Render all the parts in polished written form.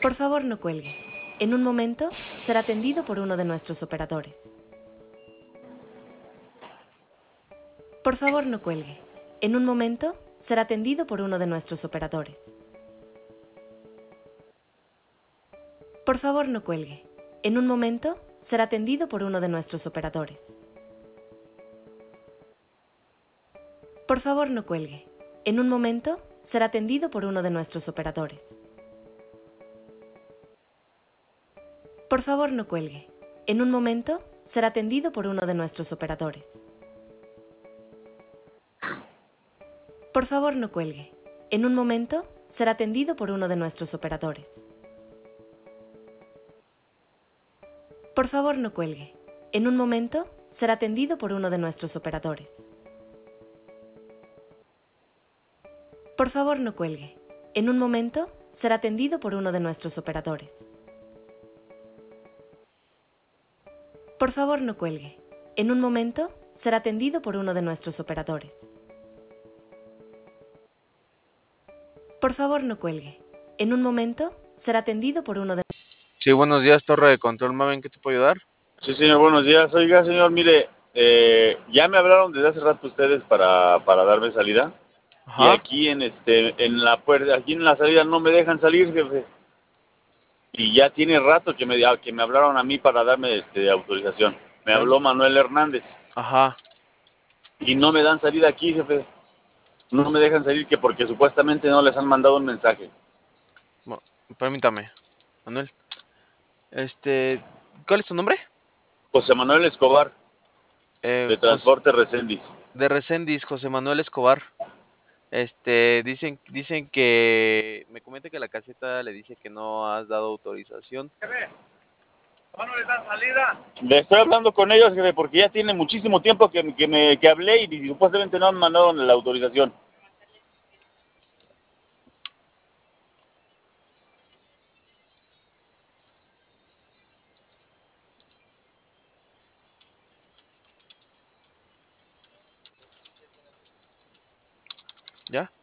Por favor, no cuelgue. En un momento será atendido por uno de nuestros operadores. Por favor, no cuelgue. En un momento será atendido por uno de nuestros operadores. Por favor, no cuelgue. En un momento será atendido por uno de nuestros operadores. Por favor, no cuelgue. En un momento será atendido por uno de nuestros operadores. Por favor, no cuelgue. En un momento será atendido por uno de nuestros operadores. Por favor, no cuelgue. En un momento será atendido por uno de nuestros operadores. Por favor, no cuelgue. En un momento será atendido por uno de nuestros operadores. Por favor, no cuelgue. En un momento será atendido por uno de nuestros operadores. Por favor, no cuelgue. En un momento será atendido por uno de nuestros operadores. Por favor, no cuelgue. En un momento será atendido por uno de... Sí, buenos días, Torre de Control Maven, ¿qué te puedo ayudar? Sí, señor, buenos días. Oiga, señor, mire, ya me hablaron desde hace rato ustedes para darme salida. Y Ajá. aquí en la puerta, aquí en la salida no me dejan salir, jefe. Y ya tiene rato que me hablaron a mí para darme autorización. Me habló Manuel Hernández. Ajá. Y no me dan salida aquí, jefe. No me dejan salir que porque supuestamente no les han mandado un mensaje. Bueno, permítame, Manuel. ¿Cuál es tu nombre? José Manuel Escobar, de Transporte Reséndiz. De Reséndiz, José Manuel Escobar. Dicen que me comenta que la caseta le dice que no has dado autorización. ¿Cuándo les dan salida? Le estoy hablando con ellos, jefe, porque ya tiene muchísimo tiempo que hablé y supuestamente no han mandado la autorización. ¿Ya?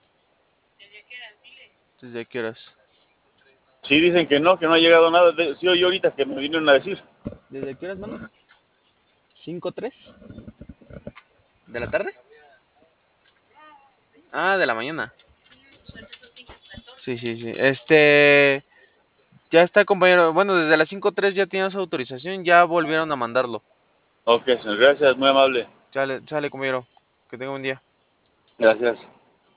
¿Desde qué horas? Sí, dicen que no ha llegado nada. Sí, oí ahorita que me vinieron a decir. ¿Desde qué horas, mano? ¿5:03? ¿De la tarde? Ah, de la mañana. Sí, sí, sí. Ya está, compañero. Bueno, desde las 5:03 ya tienes autorización, ya volvieron a mandarlo. Ok, señor, gracias, muy amable. Sale, compañero. Que tenga un día. Gracias.